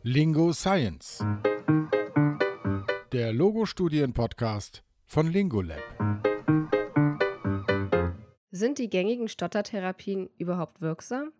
Lingo Science, der Logostudien-Podcast von Lingolab. Sind die gängigen Stottertherapien überhaupt wirksam?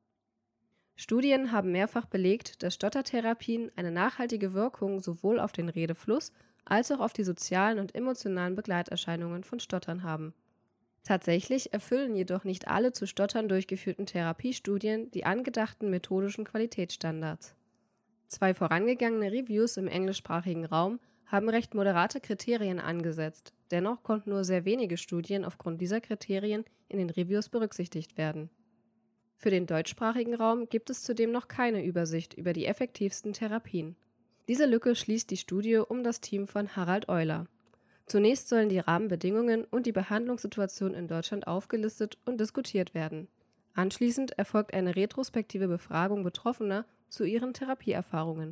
Studien haben mehrfach belegt, dass Stottertherapien eine nachhaltige Wirkung sowohl auf den Redefluss als auch auf die sozialen und emotionalen Begleiterscheinungen von Stottern haben. Tatsächlich erfüllen jedoch nicht alle zu Stottern durchgeführten Therapiestudien die angedachten methodischen Qualitätsstandards. 2 vorangegangene Reviews im englischsprachigen Raum haben recht moderate Kriterien angesetzt, dennoch konnten nur sehr wenige Studien aufgrund dieser Kriterien in den Reviews berücksichtigt werden. Für den deutschsprachigen Raum gibt es zudem noch keine Übersicht über die effektivsten Therapien. Diese Lücke schließt die Studie um das Team von Harald Euler. Zunächst sollen die Rahmenbedingungen und die Behandlungssituation in Deutschland aufgelistet und diskutiert werden. Anschließend erfolgt eine retrospektive Befragung Betroffener zu ihren Therapieerfahrungen.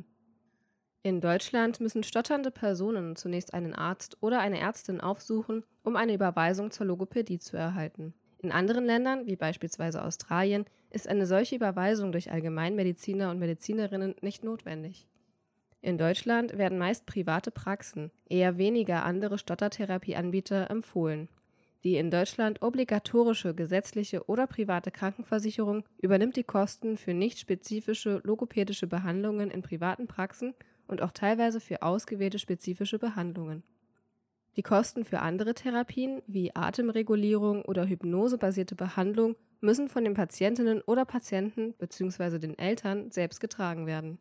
In Deutschland müssen stotternde Personen zunächst einen Arzt oder eine Ärztin aufsuchen, um eine Überweisung zur Logopädie zu erhalten. In anderen Ländern, wie beispielsweise Australien, ist eine solche Überweisung durch Allgemeinmediziner und Medizinerinnen nicht notwendig. In Deutschland werden meist private Praxen, eher weniger andere Stottertherapieanbieter empfohlen. Die in Deutschland obligatorische gesetzliche oder private Krankenversicherung übernimmt die Kosten für nicht spezifische logopädische Behandlungen in privaten Praxen und auch teilweise für ausgewählte spezifische Behandlungen. Die Kosten für andere Therapien wie Atemregulierung oder hypnosebasierte Behandlung müssen von den Patientinnen oder Patienten bzw. den Eltern selbst getragen werden.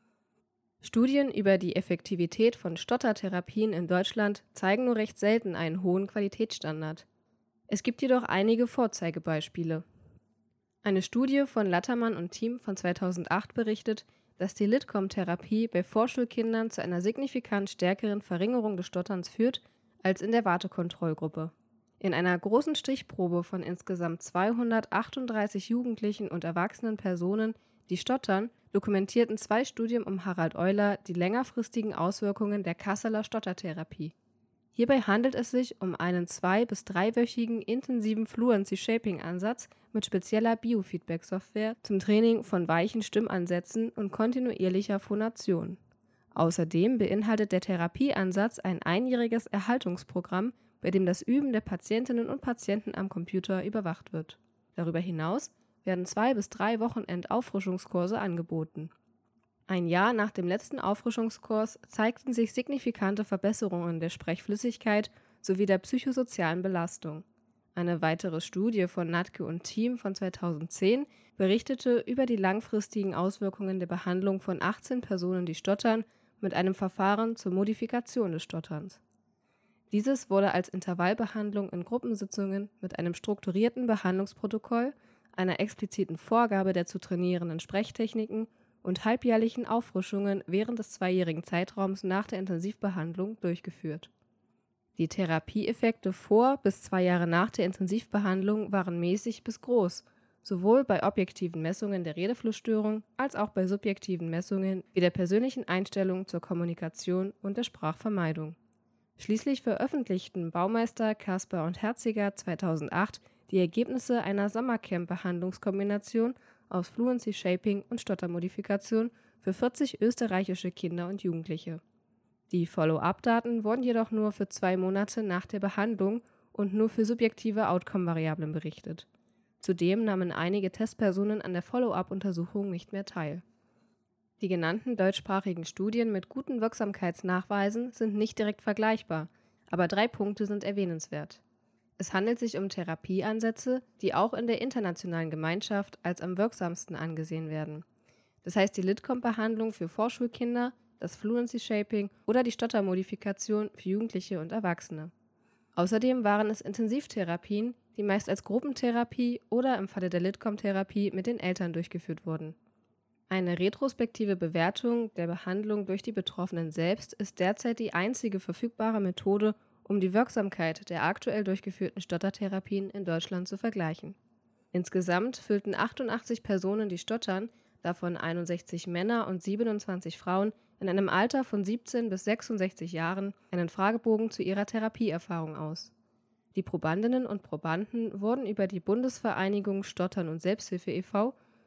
Studien über die Effektivität von Stottertherapien in Deutschland zeigen nur recht selten einen hohen Qualitätsstandard. Es gibt jedoch einige Vorzeigebeispiele. Eine Studie von Lattermann und Team von 2008 berichtet, dass die Lidcom-Therapie bei Vorschulkindern zu einer signifikant stärkeren Verringerung des Stotterns führt als in der Wartekontrollgruppe. In einer großen Stichprobe von insgesamt 238 Jugendlichen und erwachsenen Personen, die stottern, dokumentierten 2 Studien um Harald Euler die längerfristigen Auswirkungen der Kasseler Stottertherapie. Hierbei handelt es sich um einen 2- bis 3-wöchigen intensiven Fluency-Shaping-Ansatz mit spezieller Biofeedback-Software zum Training von weichen Stimmansätzen und kontinuierlicher Phonation. Außerdem beinhaltet der Therapieansatz ein einjähriges Erhaltungsprogramm, bei dem das Üben der Patientinnen und Patienten am Computer überwacht wird. Darüber hinaus werden 2 bis 3 Wochenend-Auffrischungskurse angeboten. Ein Jahr nach dem letzten Auffrischungskurs zeigten sich signifikante Verbesserungen der Sprechflüssigkeit sowie der psychosozialen Belastung. Eine weitere Studie von Natke und Team von 2010 berichtete über die langfristigen Auswirkungen der Behandlung von 18 Personen, die stottern, mit einem Verfahren zur Modifikation des Stotterns. Dieses wurde als Intervallbehandlung in Gruppensitzungen mit einem strukturierten Behandlungsprotokoll, einer expliziten Vorgabe der zu trainierenden Sprechtechniken und halbjährlichen Auffrischungen während des 2-jährigen Zeitraums nach der Intensivbehandlung durchgeführt. Die Therapieeffekte vor bis 2 Jahre nach der Intensivbehandlung waren mäßig bis groß, sowohl bei objektiven Messungen der Redeflussstörung als auch bei subjektiven Messungen wie der persönlichen Einstellung zur Kommunikation und der Sprachvermeidung. Schließlich veröffentlichten Baumeister, Kasper und Herziger 2008 die Ergebnisse einer Summercamp-Behandlungskombination aus Fluency Shaping und Stottermodifikation für 40 österreichische Kinder und Jugendliche. Die Follow-up-Daten wurden jedoch nur für 2 Monate nach der Behandlung und nur für subjektive Outcome-Variablen berichtet. Zudem nahmen einige Testpersonen an der Follow-up-Untersuchung nicht mehr teil. Die genannten deutschsprachigen Studien mit guten Wirksamkeitsnachweisen sind nicht direkt vergleichbar, aber 3 Punkte sind erwähnenswert. Es handelt sich um Therapieansätze, die auch in der internationalen Gemeinschaft als am wirksamsten angesehen werden. Das heißt die Lidcom-Behandlung für Vorschulkinder, das Fluency Shaping oder die Stottermodifikation für Jugendliche und Erwachsene. Außerdem waren es Intensivtherapien, die meist als Gruppentherapie oder im Falle der Lidcom-Therapie mit den Eltern durchgeführt wurden. Eine retrospektive Bewertung der Behandlung durch die Betroffenen selbst ist derzeit die einzige verfügbare Methode, um die Wirksamkeit der aktuell durchgeführten Stottertherapien in Deutschland zu vergleichen. Insgesamt füllten 88 Personen, die stottern, davon 61 Männer und 27 Frauen, in einem Alter von 17 bis 66 Jahren einen Fragebogen zu ihrer Therapieerfahrung aus. Die Probandinnen und Probanden wurden über die Bundesvereinigung Stottern und Selbsthilfe e.V.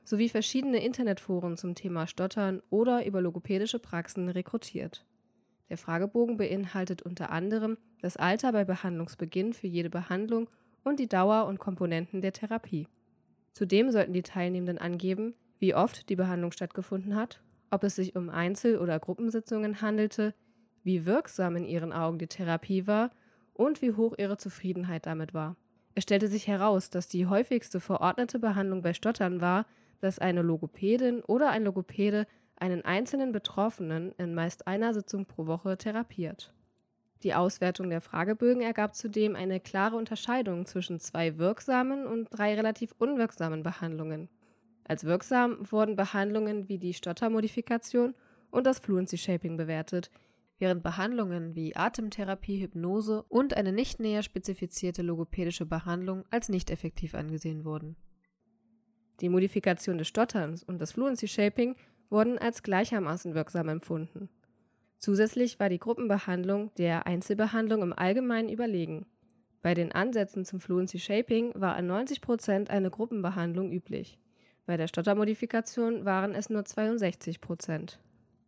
sowie verschiedene Internetforen zum Thema Stottern oder über logopädische Praxen rekrutiert. Der Fragebogen beinhaltet unter anderem das Alter bei Behandlungsbeginn für jede Behandlung und die Dauer und Komponenten der Therapie. Zudem sollten die Teilnehmenden angeben, wie oft die Behandlung stattgefunden hat, ob es sich um Einzel- oder Gruppensitzungen handelte, wie wirksam in ihren Augen die Therapie war und wie hoch ihre Zufriedenheit damit war. Es stellte sich heraus, dass die häufigste verordnete Behandlung bei Stottern war, dass eine Logopädin oder ein Logopäde einen einzelnen Betroffenen in meist einer Sitzung pro Woche therapiert. Die Auswertung der Fragebögen ergab zudem eine klare Unterscheidung zwischen 2 wirksamen und 3 relativ unwirksamen Behandlungen. Als wirksam wurden Behandlungen wie die Stottermodifikation und das Fluency Shaping bewertet, während Behandlungen wie Atemtherapie, Hypnose und eine nicht näher spezifizierte logopädische Behandlung als nicht effektiv angesehen wurden. Die Modifikation des Stotterns und das Fluency Shaping wurden als gleichermaßen wirksam empfunden. Zusätzlich war die Gruppenbehandlung der Einzelbehandlung im Allgemeinen überlegen. Bei den Ansätzen zum Fluency Shaping war an 90% eine Gruppenbehandlung üblich. Bei der Stottermodifikation waren es nur 62%.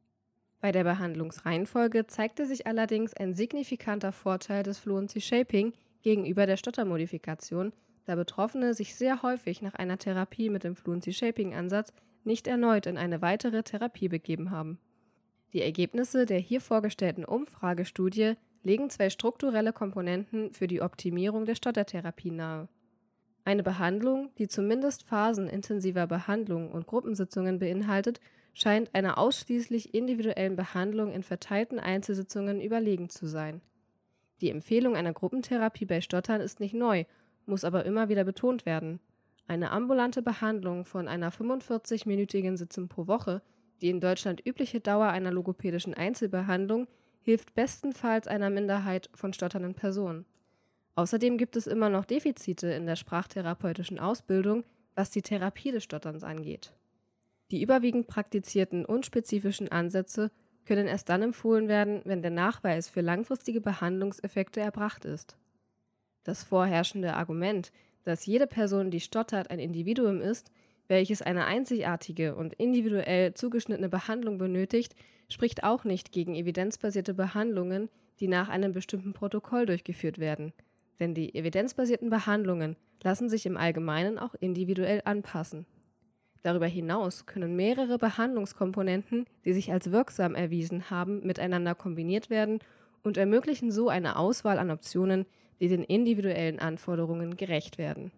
Bei der Behandlungsreihenfolge zeigte sich allerdings ein signifikanter Vorteil des Fluency Shaping gegenüber der Stottermodifikation, da Betroffene sich sehr häufig nach einer Therapie mit dem Fluency Shaping Ansatz nicht erneut in eine weitere Therapie begeben haben. Die Ergebnisse der hier vorgestellten Umfragestudie legen 2 strukturelle Komponenten für die Optimierung der Stottertherapie nahe. Eine Behandlung, die zumindest Phasen intensiver Behandlung und Gruppensitzungen beinhaltet, scheint einer ausschließlich individuellen Behandlung in verteilten Einzelsitzungen überlegen zu sein. Die Empfehlung einer Gruppentherapie bei Stottern ist nicht neu, muss aber immer wieder betont werden. Eine ambulante Behandlung von einer 45-minütigen Sitzung pro Woche, die in Deutschland übliche Dauer einer logopädischen Einzelbehandlung, hilft bestenfalls einer Minderheit von stotternden Personen. Außerdem gibt es immer noch Defizite in der sprachtherapeutischen Ausbildung, was die Therapie des Stotterns angeht. Die überwiegend praktizierten unspezifischen Ansätze können erst dann empfohlen werden, wenn der Nachweis für langfristige Behandlungseffekte erbracht ist. Das vorherrschende Argument, dass jede Person, die stottert, ein Individuum ist, welches eine einzigartige und individuell zugeschnittene Behandlung benötigt, spricht auch nicht gegen evidenzbasierte Behandlungen, die nach einem bestimmten Protokoll durchgeführt werden. Denn die evidenzbasierten Behandlungen lassen sich im Allgemeinen auch individuell anpassen. Darüber hinaus können mehrere Behandlungskomponenten, die sich als wirksam erwiesen haben, miteinander kombiniert werden und ermöglichen so eine Auswahl an Optionen, die den individuellen Anforderungen gerecht werden.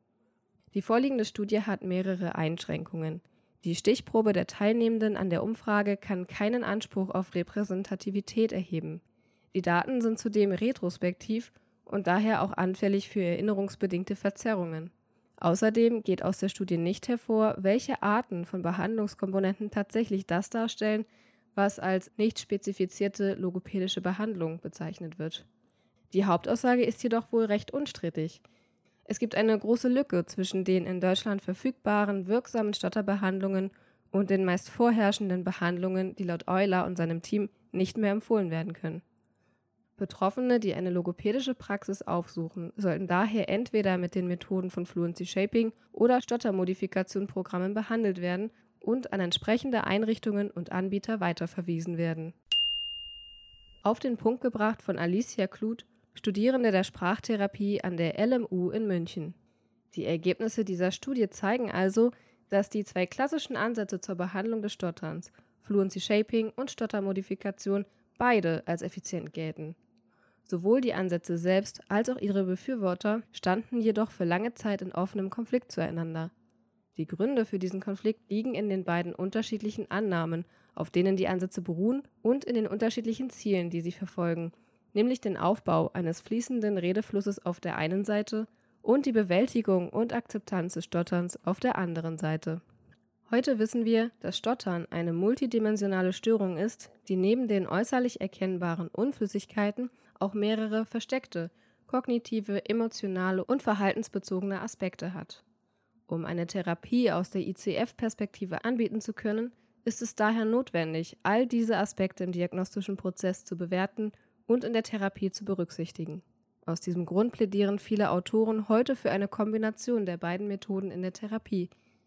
Die vorliegende Studie hat mehrere Einschränkungen. Die Stichprobe der Teilnehmenden an der Umfrage kann keinen Anspruch auf Repräsentativität erheben. Die Daten sind zudem retrospektiv und daher auch anfällig für erinnerungsbedingte Verzerrungen. Außerdem geht aus der Studie nicht hervor, welche Arten von Behandlungskomponenten tatsächlich das darstellen, was als nicht spezifizierte logopädische Behandlung bezeichnet wird. Die Hauptaussage ist jedoch wohl recht unstrittig. Es gibt eine große Lücke zwischen den in Deutschland verfügbaren wirksamen Stotterbehandlungen und den meist vorherrschenden Behandlungen, die laut Euler und seinem Team nicht mehr empfohlen werden können. Betroffene, die eine logopädische Praxis aufsuchen, sollten daher entweder mit den Methoden von Fluency Shaping oder Stottermodifikation-Programmen behandelt werden und an entsprechende Einrichtungen und Anbieter weiterverwiesen werden. Auf den Punkt gebracht von Alicia Kluth, Studierende der Sprachtherapie an der LMU in München. Die Ergebnisse dieser Studie zeigen also, dass die 2 klassischen Ansätze zur Behandlung des Stotterns, Fluency Shaping und Stottermodifikation, beide als effizient gelten. Sowohl die Ansätze selbst als auch ihre Befürworter standen jedoch für lange Zeit in offenem Konflikt zueinander. Die Gründe für diesen Konflikt liegen in den beiden unterschiedlichen Annahmen, auf denen die Ansätze beruhen, und in den unterschiedlichen Zielen, die sie verfolgen, nämlich den Aufbau eines fließenden Redeflusses auf der einen Seite und die Bewältigung und Akzeptanz des Stotterns auf der anderen Seite. Heute wissen wir, dass Stottern eine multidimensionale Störung ist, die neben den äußerlich erkennbaren Unflüssigkeiten auch mehrere versteckte, kognitive, emotionale und verhaltensbezogene Aspekte hat. Um eine Therapie aus der ICF-Perspektive anbieten zu können, ist es daher notwendig, all diese Aspekte im diagnostischen Prozess zu bewerten und in der Therapie zu berücksichtigen. Aus diesem Grund plädieren viele Autoren heute für eine Kombination der beiden Methoden in der Therapie,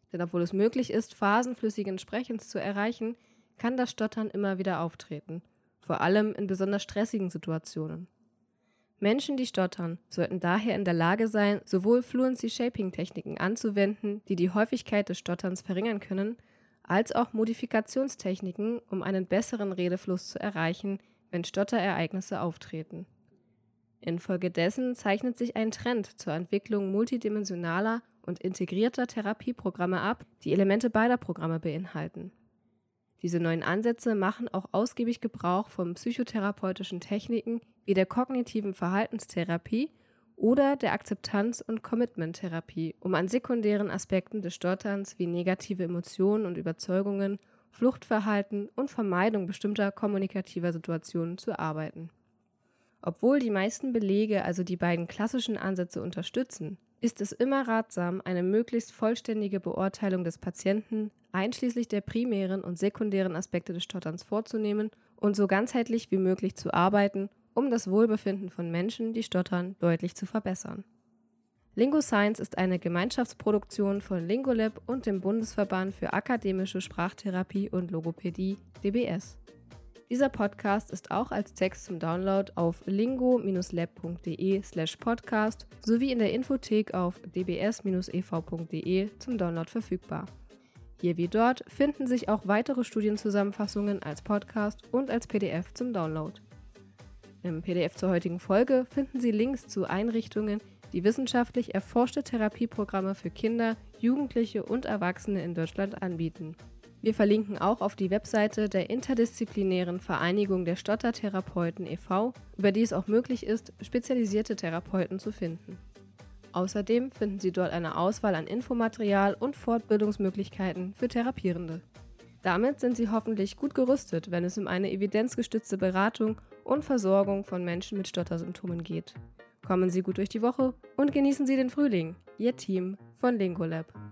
Denn obwohl es möglich ist, Phasen flüssigen Sprechens zu erreichen, kann das Stottern immer wieder auftreten, vor allem in besonders stressigen Situationen. Menschen, die stottern, sollten daher in der Lage sein, sowohl Fluency-Shaping-Techniken anzuwenden, die die Häufigkeit des Stotterns verringern können, als auch Modifikationstechniken, um einen besseren Redefluss zu erreichen, wenn Stotterereignisse auftreten. Infolgedessen zeichnet sich ein Trend zur Entwicklung multidimensionaler und integrierter Therapieprogramme ab, die Elemente beider Programme beinhalten. Diese neuen Ansätze machen auch ausgiebig Gebrauch von psychotherapeutischen Techniken wie der kognitiven Verhaltenstherapie oder der Akzeptanz- und Commitment-Therapie, um an sekundären Aspekten des Stotterns wie negative Emotionen und Überzeugungen, Fluchtverhalten und Vermeidung bestimmter kommunikativer Situationen zu arbeiten. Obwohl die meisten Belege also die beiden klassischen Ansätze unterstützen, ist es immer ratsam, eine möglichst vollständige Beurteilung des Patienten einschließlich der primären und sekundären Aspekte des Stotterns vorzunehmen und so ganzheitlich wie möglich zu arbeiten, um das Wohlbefinden von Menschen, die stottern, deutlich zu verbessern. LingoScience ist eine Gemeinschaftsproduktion von Lingolab und dem Bundesverband für akademische Sprachtherapie und Logopädie, DBS. Dieser Podcast ist auch als Text zum Download auf lingo-lab.de/podcast sowie in der Infothek auf dbs-ev.de zum Download verfügbar. Hier wie dort finden sich auch weitere Studienzusammenfassungen als Podcast und als PDF zum Download. Im PDF zur heutigen Folge finden Sie Links zu Einrichtungen, die wissenschaftlich erforschte Therapieprogramme für Kinder, Jugendliche und Erwachsene in Deutschland anbieten. Wir verlinken auch auf die Webseite der interdisziplinären Vereinigung der Stottertherapeuten e.V., über die es auch möglich ist, spezialisierte Therapeuten zu finden. Außerdem finden Sie dort eine Auswahl an Infomaterial und Fortbildungsmöglichkeiten für Therapierende. Damit sind Sie hoffentlich gut gerüstet, wenn es um eine evidenzgestützte Beratung und Versorgung von Menschen mit Stottersymptomen geht. Kommen Sie gut durch die Woche und genießen Sie den Frühling. Ihr Team von Lingolab.